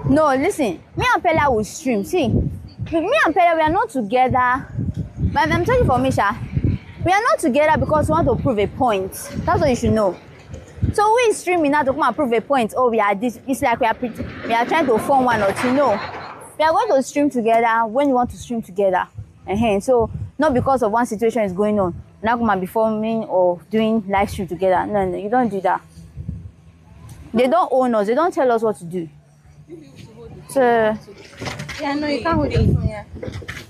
No, listen. Me and Pella will stream. See, me and Pella, we are not together. But I'm telling you for me, Sha. We are not together because we want to prove a point. That's what you should know. So we streaming now to come and prove a point. Oh, we are this. It's like we are trying to form one or two. No, we are going to stream together when you want to stream together. So not because of one situation is going on. We're not going to be forming or doing live stream together. No, you don't do that. They don't own us. They don't tell us what to do. So yeah, no, you can't hold the phone. Yeah.